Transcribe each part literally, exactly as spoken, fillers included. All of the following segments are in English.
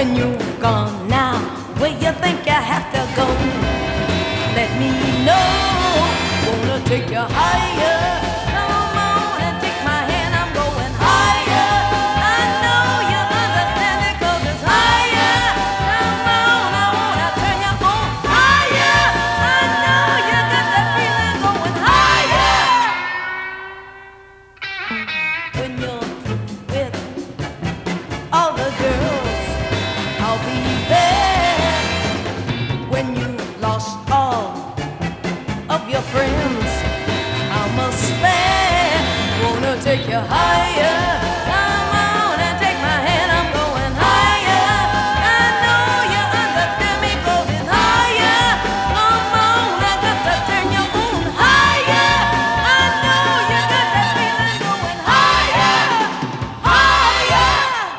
when you've gone now, where you think you have to go. Let me know, wanna take you higher. Come on and take my hand, I'm going higher. I know you understand it 'cause it's higher. Come on, I wanna turn you on higher. I know you got that feeling going higher. When you're through with all the girls, I'll be there. When you've lost all of your friends, I'm a spare. Wanna take you higher. Come on and take my hand, I'm going higher. I know you understand me 'cause it's higher. Come on, I got to turn you on higher. I know you got that feeling going higher, higher.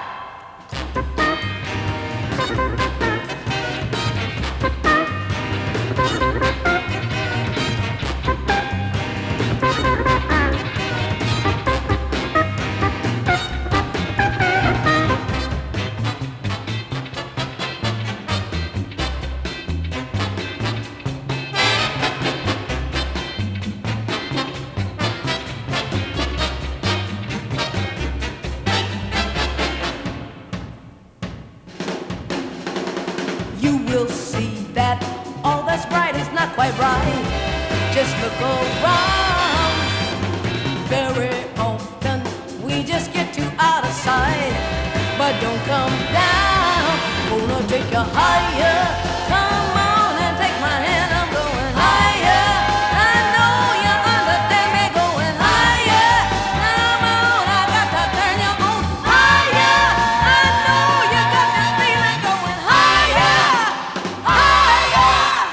You will see that all that's bright is not quite right. Just look around. Very often we just get too out of sight. But don't come down, wanna take you higher. Come on and take my hand, I'm going higher. I know you understand me going higher. Come on, I got to turn you on higher. I know you got this feeling going higher, higher.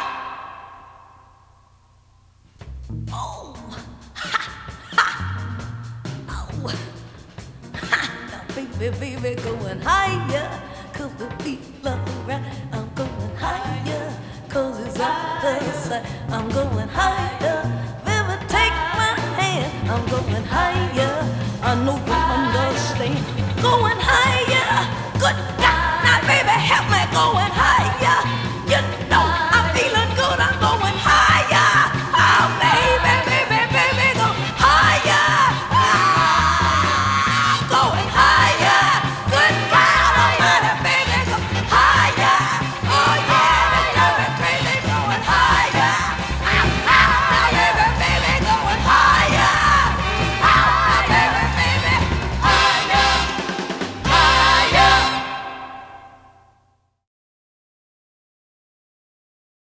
Oh, ha, ha, oh, ha, now baby, baby, going higher. 'Cause the beat love right, I'm going higher. 'Cause it's other side, I'm going higher. Baby, take my hand, I'm going higher. I know